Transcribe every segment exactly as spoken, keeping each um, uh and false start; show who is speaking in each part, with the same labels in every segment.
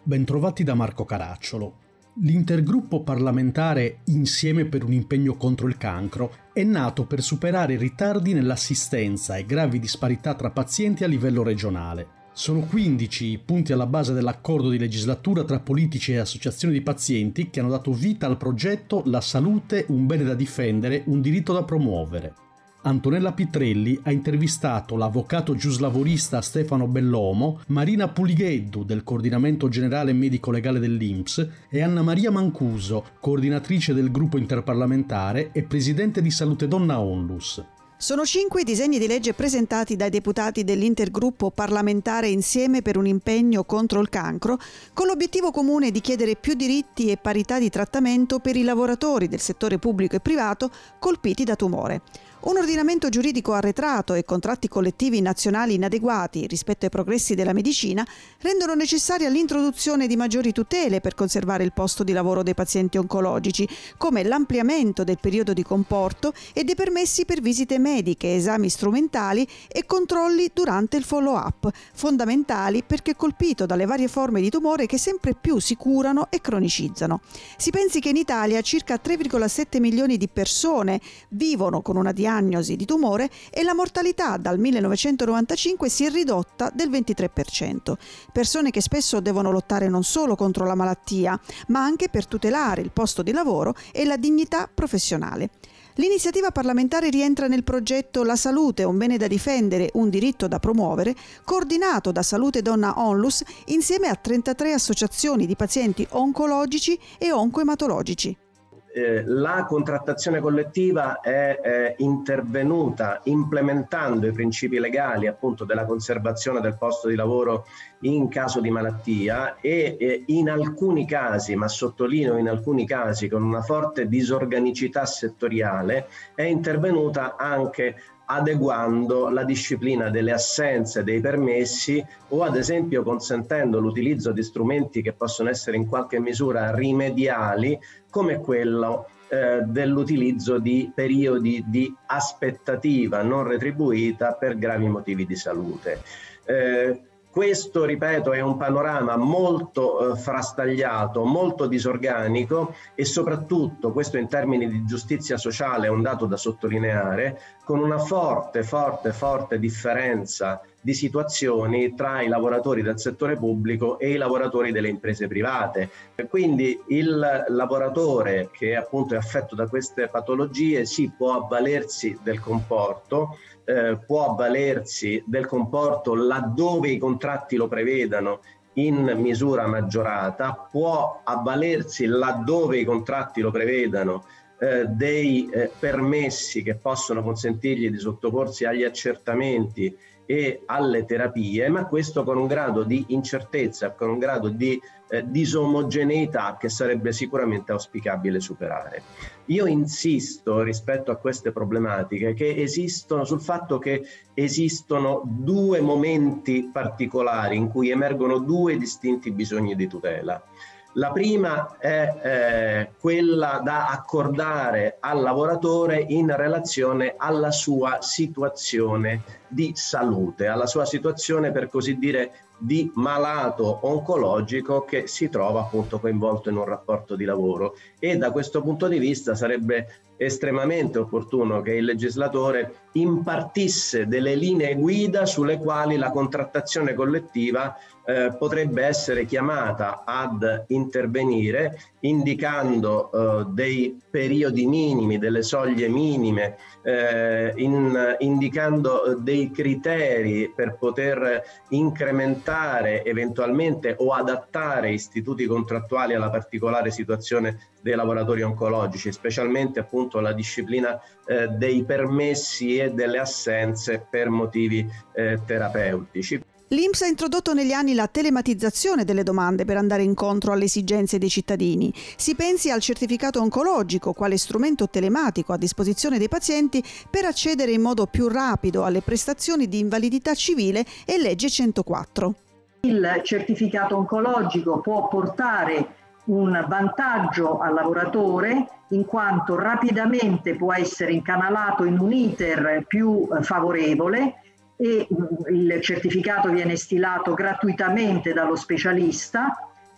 Speaker 1: Bentrovati da Marco Caracciolo. L'intergruppo parlamentare Insieme per un impegno contro il cancro è nato per superare i ritardi nell'assistenza e gravi disparità tra pazienti a livello regionale. Sono quindici i punti alla base dell'accordo di legislatura tra politici e associazioni di pazienti che hanno dato vita al progetto La salute, un bene da difendere, un diritto da promuovere. Antonella Pitrelli ha intervistato l'avvocato giuslavorista Stefano Bellomo, Marina Puligheddu del Coordinamento Generale Medico Legale dell'I N P S e Anna Maria Mancuso, coordinatrice del gruppo interparlamentare e presidente di Salute Donna Onlus.
Speaker 2: Sono cinque i disegni di legge presentati dai deputati dell'intergruppo parlamentare Insieme per un impegno contro il cancro, con l'obiettivo comune di chiedere più diritti e parità di trattamento per i lavoratori del settore pubblico e privato colpiti da tumore. Un ordinamento giuridico arretrato e contratti collettivi nazionali inadeguati rispetto ai progressi della medicina rendono necessaria l'introduzione di maggiori tutele per conservare il posto di lavoro dei pazienti oncologici, come l'ampliamento del periodo di comporto e dei permessi per visite mediche, esami strumentali e controlli durante il follow-up, fondamentali perché colpito dalle varie forme di tumore che sempre più si curano e cronicizzano. Si pensi che in Italia circa tre virgola sette milioni di persone vivono con una diagnosi di tumore e la mortalità dal millenovecentonovantacinque si è ridotta del ventitré per cento. Persone che spesso devono lottare non solo contro la malattia, ma anche per tutelare il posto di lavoro e la dignità professionale. L'iniziativa parlamentare rientra nel progetto La salute, un bene da difendere, un diritto da promuovere, coordinato da Salute Donna Onlus insieme a trentatré associazioni di pazienti oncologici e oncoematologici.
Speaker 3: Eh, la contrattazione collettiva è eh, intervenuta implementando i principi legali appunto della conservazione del posto di lavoro in caso di malattia e eh, in alcuni casi, ma sottolineo in alcuni casi con una forte disorganicità settoriale, è intervenuta anche adeguando la disciplina delle assenze dei permessi o ad esempio consentendo l'utilizzo di strumenti che possono essere in qualche misura rimediali come quello eh, dell'utilizzo di periodi di aspettativa non retribuita per gravi motivi di salute. Eh, Questo, ripeto, è un panorama molto eh, frastagliato, molto disorganico e soprattutto, questo in termini di giustizia sociale è un dato da sottolineare, con una forte, forte, forte differenza di situazioni tra i lavoratori del settore pubblico e i lavoratori delle imprese private. E quindi il lavoratore che appunto è affetto da queste patologie si può avvalersi del comporto, eh, può avvalersi del comporto laddove i contratti lo prevedano in misura maggiorata, può avvalersi laddove i contratti lo prevedano eh, dei eh, permessi che possono consentirgli di sottoporsi agli accertamenti e alle terapie, ma questo con un grado di incertezza, con un grado di eh, disomogeneità che sarebbe sicuramente auspicabile superare. Io insisto rispetto a queste problematiche che esistono sul fatto che esistono due momenti particolari in cui emergono due distinti bisogni di tutela. La prima è eh, quella da accordare al lavoratore in relazione alla sua situazione di salute, alla sua situazione per così dire di malato oncologico che si trova appunto coinvolto in un rapporto di lavoro, e da questo punto di vista sarebbe estremamente opportuno che il legislatore impartisse delle linee guida sulle quali la contrattazione collettiva eh, potrebbe essere chiamata ad intervenire, indicando eh, dei periodi minimi, delle soglie minime, eh, in, indicando dei criteri per poter incrementare eventualmente o adattare istituti contrattuali alla particolare situazione dei lavoratori oncologici, specialmente appunto la disciplina eh, dei permessi e delle assenze per motivi eh, terapeutici.
Speaker 2: L'I N P S ha introdotto negli anni la telematizzazione delle domande per andare incontro alle esigenze dei cittadini. Si pensi al certificato oncologico quale strumento telematico a disposizione dei pazienti per accedere in modo più rapido alle prestazioni di invalidità civile e legge centoquattro.
Speaker 4: Il certificato oncologico può portare un vantaggio al lavoratore in quanto rapidamente può essere incanalato in un iter più favorevole e il certificato viene stilato gratuitamente dallo specialista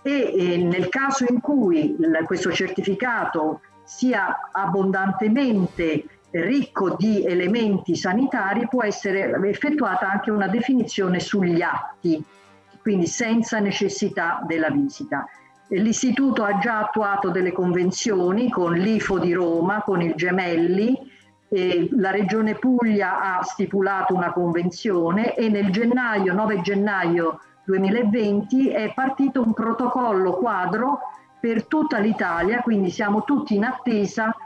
Speaker 4: e, e nel caso in cui il, questo certificato sia abbondantemente ricco di elementi sanitari, può essere effettuata anche una definizione sugli atti, quindi senza necessità della visita. L'Istituto ha già attuato delle convenzioni con l'I F O di Roma, con il Gemelli, e la Regione Puglia ha stipulato una convenzione e nel gennaio, nove gennaio duemilaventi è partito un protocollo quadro per tutta l'Italia, quindi siamo tutti in attesa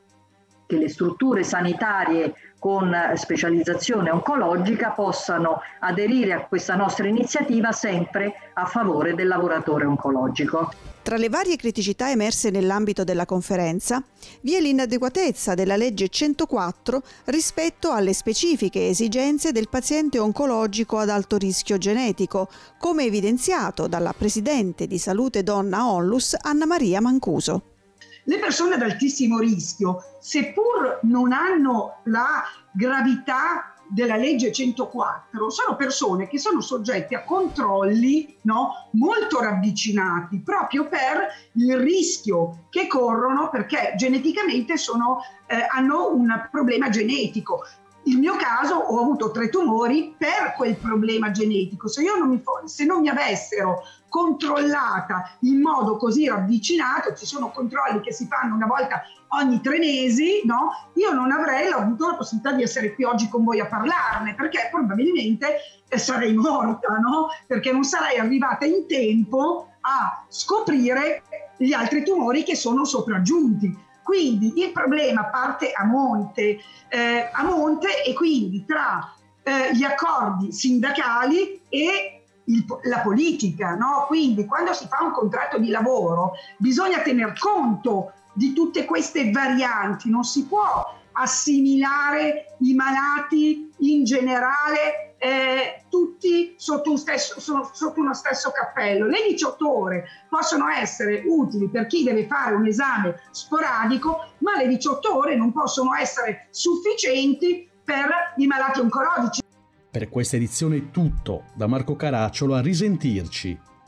Speaker 4: che le strutture sanitarie con specializzazione oncologica possano aderire a questa nostra iniziativa, sempre a favore del lavoratore oncologico.
Speaker 2: Tra le varie criticità emerse nell'ambito della conferenza vi è l'inadeguatezza della legge centoquattro rispetto alle specifiche esigenze del paziente oncologico ad alto rischio genetico, come evidenziato dalla presidente di Salute Donna Onlus Anna Maria Mancuso.
Speaker 5: Le persone ad altissimo rischio, seppur non hanno la gravità della legge centoquattro, sono persone che sono soggette a controlli, no, molto ravvicinati, proprio per il rischio che corrono, perché geneticamente sono, eh, hanno un problema genetico. Il mio caso, ho avuto tre tumori per quel problema genetico. Se io non mi, se non mi avessero controllata in modo così ravvicinato, ci sono controlli che si fanno una volta ogni tre mesi, no? Io non avrei avuto la possibilità di essere qui oggi con voi a parlarne, perché probabilmente sarei morta, no? Perché non sarei arrivata in tempo a scoprire gli altri tumori che sono sopraggiunti. Quindi il problema parte a monte, eh, a monte e quindi tra eh, gli accordi sindacali e il, la politica, no? Quindi quando si fa un contratto di lavoro bisogna tener conto di tutte queste varianti, non si può assimilare i malati in generale eh, tutti sotto, un stesso, sotto uno stesso cappello. Le diciotto ore possono essere utili per chi deve fare un esame sporadico, ma le diciotto ore non possono essere sufficienti per i malati oncologici.
Speaker 1: Per questa edizione è tutto. Da Marco Caracciolo, a risentirci.